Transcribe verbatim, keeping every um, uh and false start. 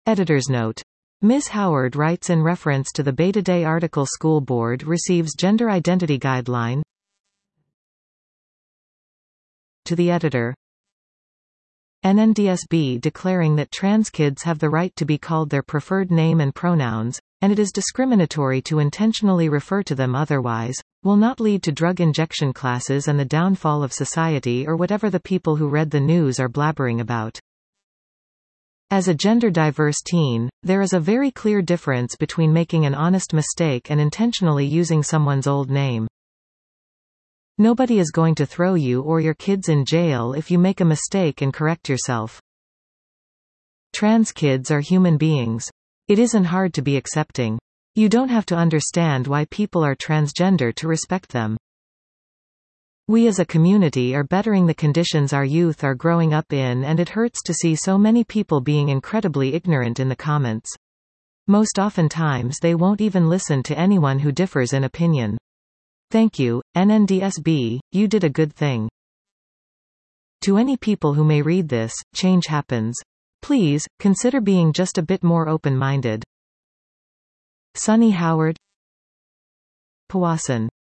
Editor's note. Miz Howard writes in reference to the Beta Day article School Board receives Gender Identity Guideline. To the editor. N N D S B declaring that trans kids have the right to be called their preferred name and pronouns, and it is discriminatory to intentionally refer to them otherwise, will not lead to drug injection classes and the downfall of society or whatever the people who read the news are blabbering about. As a gender-diverse teen, there is a very clear difference between making an honest mistake and intentionally using someone's old name. Nobody is going to throw you or your kids in jail if you make a mistake and correct yourself. Trans kids are human beings. It isn't hard to be accepting. You don't have to understand why people are transgender to respect them. We as a community are bettering the conditions our youth are growing up in, and it hurts to see so many people being incredibly ignorant in the comments. Most oftentimes they won't even listen to anyone who differs in opinion. Thank you, N N D S B, you did a good thing. To any people who may read this, change happens. Please, consider being just a bit more open-minded. Sunny Howard, Powassan.